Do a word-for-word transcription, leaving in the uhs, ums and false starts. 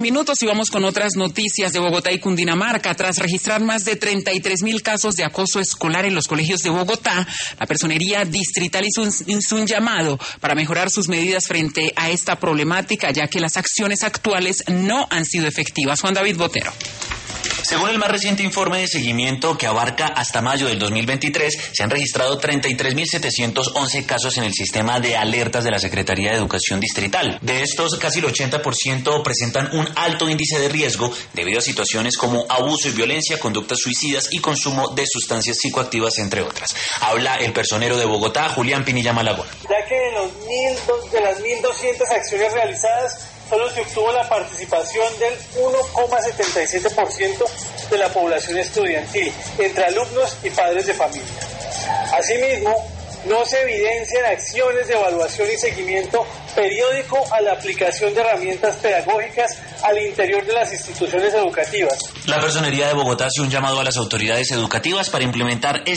Minutos y vamos con otras noticias de Bogotá y Cundinamarca. Tras registrar más de treinta y tres mil casos de acoso escolar en los colegios de Bogotá, la Personería Distrital hizo un, hizo un llamado para mejorar sus medidas frente a esta problemática, ya que las acciones actuales no han sido efectivas. Juan David Botero. Según el más reciente informe de seguimiento, que abarca hasta mayo del dos mil veintitrés, se han registrado treinta y tres mil setecientos once casos en el sistema de alertas de la Secretaría de Educación Distrital. De estos, casi el ochenta por ciento presentan un alto índice de riesgo debido a situaciones como abuso y violencia, conductas suicidas y consumo de sustancias psicoactivas, entre otras. Habla el personero de Bogotá, Julián Pinilla Malagón. Ya que de, los mil, de las mil doscientas acciones realizadas, solo se obtuvo la participación del uno coma setenta y siete por ciento de la población estudiantil, entre alumnos y padres de familia. Asimismo, no se evidencian acciones de evaluación y seguimiento periódico a la aplicación de herramientas pedagógicas al interior de las instituciones educativas. La Personería de Bogotá hace un llamado a las autoridades educativas para implementar